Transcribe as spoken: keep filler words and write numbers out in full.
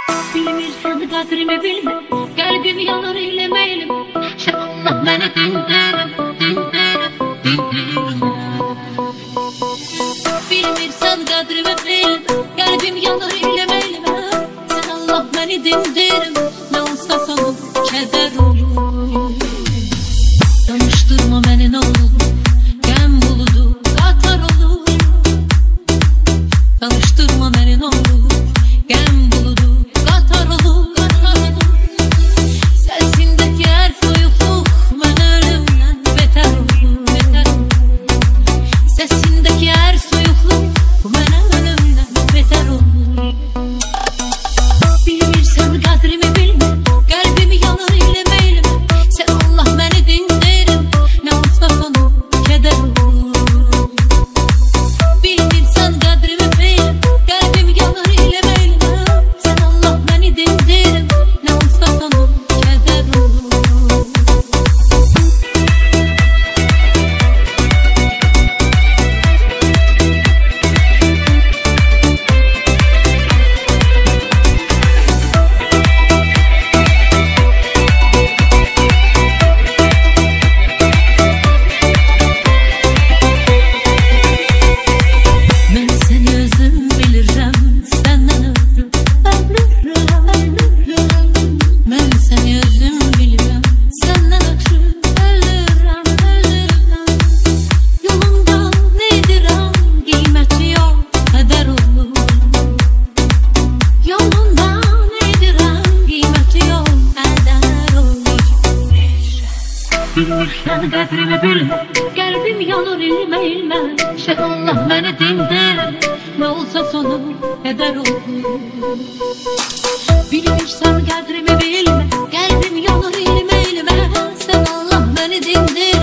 Bilmirsən qədrimi bilmə, qəlbim yanar eyləmə eyləmə. Sən Allah mənə dindirəm, dindirəm, dindirəm. Bilmirsən qədrimi bilmə, qəlbim yanar eyləmə eyləmə. Sən Allah məni dindirəm, nə olsa sana kədər olur. Danışdırma məni nə olur, qəm buludu qatar olur. Danışdırma məni nə olur, qəm buludu qatar olur. Səsindəki hər soyuqluq mənə ölümdən betər olur. Səsindəki hər soyuqluq mənə ölümdən betər olur. Bilmirsən qədrimi bilmə, qəlbimi yanar eyləmə eyləmə. Sən Allah məni dindirəm, nə olsa sana kədər olur. Bilmirsən qədrimi bilmə, qəlbim yanar eyləmə eyləmə. Sən Allah məni dindirəm, nə olsa sana kədər olur. Mən səni özüm bilirəm, səndən ötrü ölürəm, ölürəm. Mən səni özüm bilirəm, səndən ötrü ölürəm, ölürəm. Yolunda nedirəm, qiyməti yox, qədər olur. Yolunda nedirəm, qiyməti yox, qədər olur. Bilmirsən qədrimi bilmə, qəlbim yanır ilmə ilmə. Sən Allah məni dindirəm, nə olsa sonu kədər olur. Bilmirsən qədrimi bilmə, qəlbim yanır ilmə ilmə. Sən Allah məni dindirəm,